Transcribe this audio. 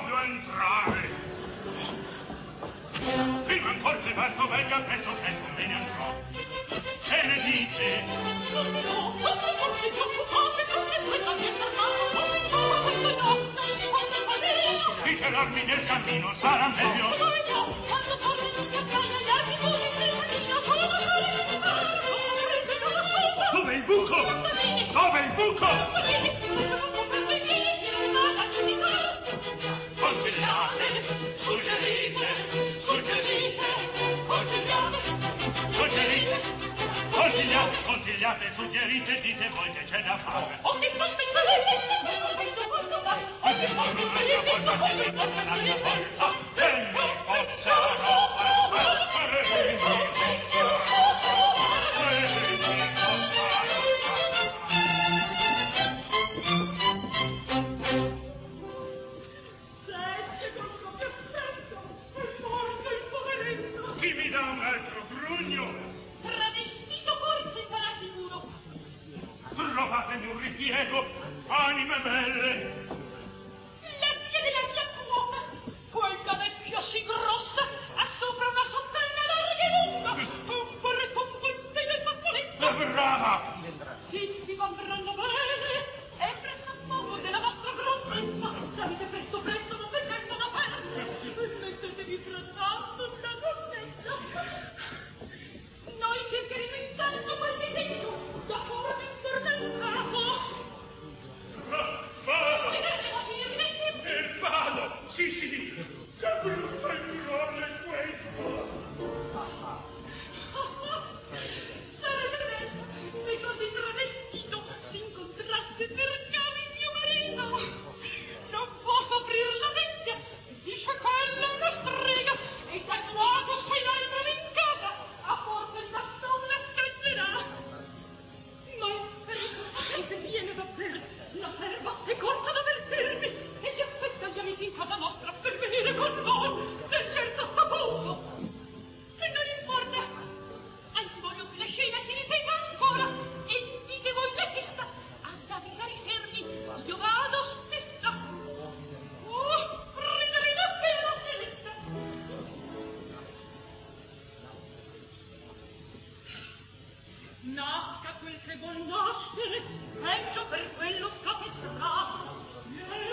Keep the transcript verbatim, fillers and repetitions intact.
voglio entrare. Prima ancora che parto venga presto presto me ne andrò. Che ne dite? No, no, come forse ti occupate perché quella mi è fermata? Ma questo no, non si può fare. Ricelarmi nel cammino sarà meglio. No, no, quando torni non ti avrai agli altri tuoi nel cammino solo magari mi farai non la sopra. Dove il buco? Dove il buco? Ma che di più se non può pervenire non vada a giudicare. Consigliate, suggerite, suggerite, consigliate, suggerite, consigliate, consigliate, suggerite, dite voi che c'è da fare. O che fa specialmente, se non penso quanto fa, o che fa specialmente, se non penso quanto fa, la mia forza, e mi possano, e mi possano, chi mi dà un altro grugno? Travestito forse sarà sicuro. Trovatemi un ripiego, anime belle. La zia della mia cuoca, quella vecchia sì grossa, ha sopra una sottana larga e lunga, pompore pompolte del fazzoletto. È brava! Sì, si vandranno bene, è presso a poco della vostra grossezza. Salite presto, presto, non mettendo da perdere. Mettetevi frattanto una donnetta. Noi cercheremo intanto qualche segno, da ora mi torneremo. Vado! E vado! Sì, sì! Che brutto ignore questo! Se così travestito si incontrasse per caso il mio marito, non posso aprir la vecchia, dice quella è una strega, e dal nuovo se la rimane in casa, a forza di bastone la scazzerà. Ma il fermo sapete viene da per, la ferma è corsa ad avvertirmi, e gli aspetta gli amici in casa nostra per venire con noi, del certo saputo. E non importa, anzi voglio che la scena si ripeta ancora, e dite voi la cesta, ad avvisare i servi, io vado stessa. Oh, rideremo che la finestra. Nasca quel che vuol nascere, peggio per quello scapestrato.